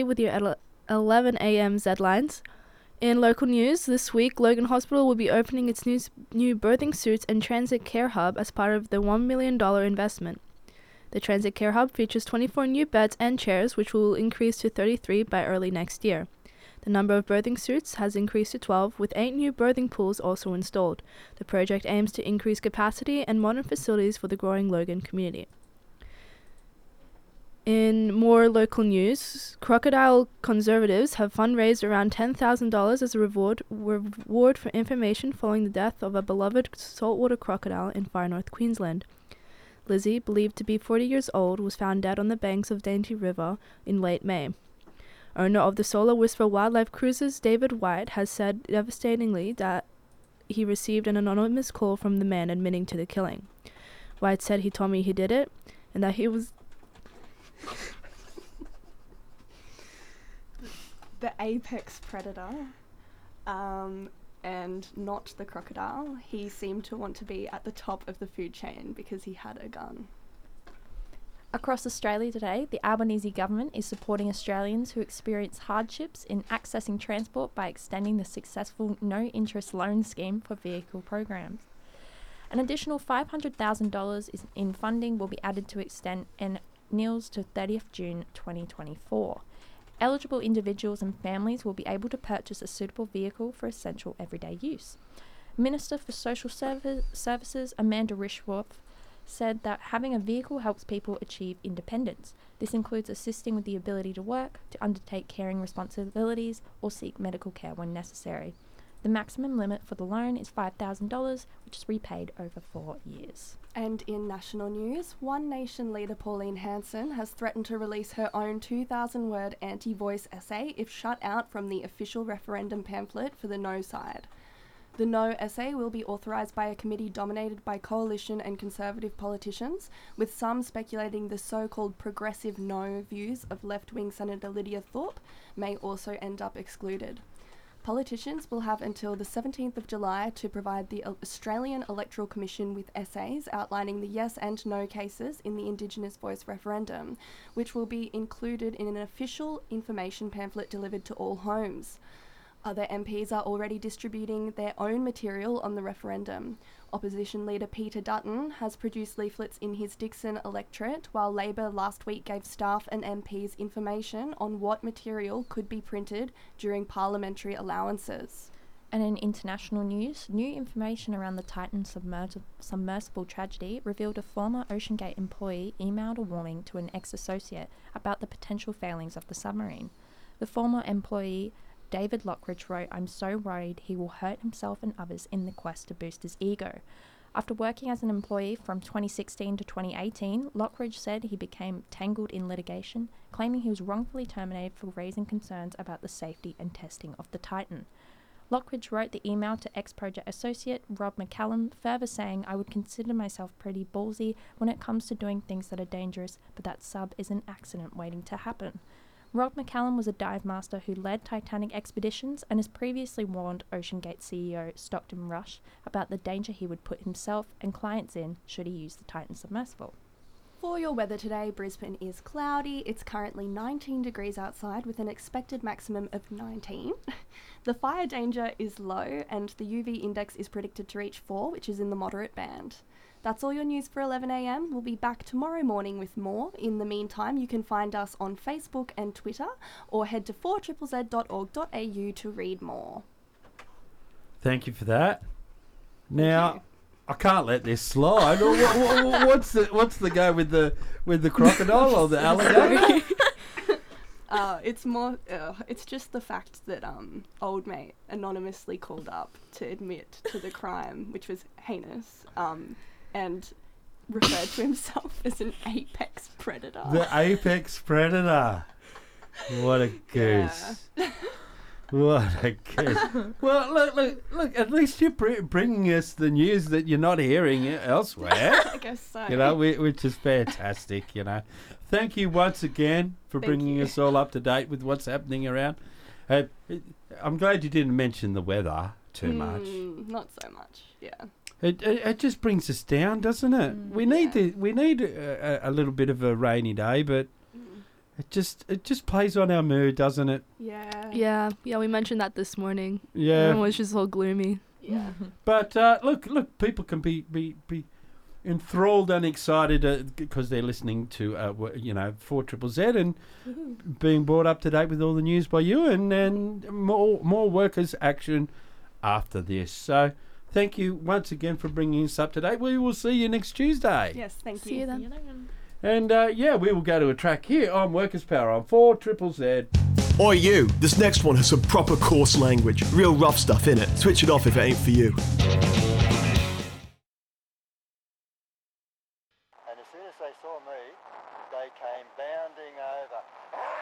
with your 11 a.m. Z-Lines. In local news, this week, Logan Hospital will be opening its new birthing suites and transit care hub as part of the $1 million investment. The transit care hub features 24 new beds and chairs, which will increase to 33 by early next year. The number of birthing suites has increased to 12, with 8 new birthing pools also installed. The project aims to increase capacity and modern facilities for the growing Logan community. In more local news, Crocodile conservatives have fundraised around $10,000 as a reward for information following the death of a beloved saltwater crocodile in far north Queensland. Lizzie, believed to be 40 years old, was found dead on the banks of Dainty River in late May. Owner of the Solar Whisper Wildlife Cruises, David White, has said devastatingly that he received an anonymous call from the man admitting to the killing. White said, "He told me he did it, and that he was..." The apex predator, and not the crocodile. He seemed to want to be at the top of the food chain because he had a gun. Across Australia today, the Albanese government is supporting Australians who experience hardships in accessing transport by extending the successful no-interest loan scheme for vehicle programs. An additional $500,000 in funding will be added to extend NILS to 30th June 2024. Eligible individuals and families will be able to purchase a suitable vehicle for essential everyday use. Minister for Social Services Amanda Rishworth said that having a vehicle helps people achieve independence. This includes assisting with the ability to work, to undertake caring responsibilities, or seek medical care when necessary. The maximum limit for the loan is $5,000, which is repaid over 4 years. And in national news, One Nation leader Pauline Hanson has threatened to release her own 2,000-word anti-voice essay if shut out from the official referendum pamphlet for the No side. The No essay will be authorised by a committee dominated by coalition and conservative politicians, with some speculating the so-called progressive No views of left-wing Senator Lydia Thorpe may also end up excluded. Politicians will have until the 17th of July to provide the Australian Electoral Commission with essays outlining the yes and no cases in the Indigenous Voice referendum, which will be included in an official information pamphlet delivered to all homes. Other MPs are already distributing their own material on the referendum. Opposition leader Peter Dutton has produced leaflets in his Dixon electorate, while Labor last week gave staff and MPs information on what material could be printed during parliamentary allowances. And in international news, new information around the Titan submersible tragedy revealed a former OceanGate employee emailed a warning to an ex-associate about the potential failings of the submarine. The former employee, David Lockridge, wrote, "I'm so worried he will hurt himself and others in the quest to boost his ego." After working as an employee from 2016 to 2018, Lockridge said he became tangled in litigation, claiming he was wrongfully terminated for raising concerns about the safety and testing of the Titan. Lockridge wrote the email to ex-project associate Rob McCallum, further saying, "I would consider myself pretty ballsy when it comes to doing things that are dangerous, but that sub is an accident waiting to happen." Rob McCallum was a dive master who led Titanic expeditions and has previously warned OceanGate CEO Stockton Rush about the danger he would put himself and clients in should he use the Titan submersible. For your weather today, Brisbane is cloudy. It's currently 19 degrees outside with an expected maximum of 19. The fire danger is low and the UV index is predicted to reach 4, which is in the moderate band. That's all your news for 11 a.m. We'll be back tomorrow morning with more. In the meantime, you can find us on Facebook and Twitter or head to 4ZZZ.org.au to read more. Thank you for that. Now, I can't let this slide. What's the go with the crocodile or the alligator? It's just the fact that old mate anonymously called up to admit to the crime, which was heinous, and referred to himself as an apex predator. The apex predator. What a goose. Yeah. What a goose. Well, look, at least you're bringing us the news that you're not hearing elsewhere. I guess so. You know, which is fantastic, you know. Thank you once again for bringing us all up to date with what's happening around. I'm glad you didn't mention the weather too much. Not so much, yeah. It just brings us down, doesn't it? We need a little bit of a rainy day, but It just plays on our mood, doesn't it? Yeah. Yeah, we mentioned that this morning. Yeah. Everyone was just all gloomy. Yeah. But look, people can be enthralled and excited because they're listening to 4ZZZ and being brought up to date with all the news by you, and more workers' action after this. So thank you once again for bringing us up to date. We will see you next Tuesday. Yes, thank See you. you then. And we will go to a track here on Workers' Power on 4ZZZ. Oi you, this next one has some proper coarse language. Real rough stuff in it. Switch it off if it ain't for you. And as soon as they saw me, they came bounding over.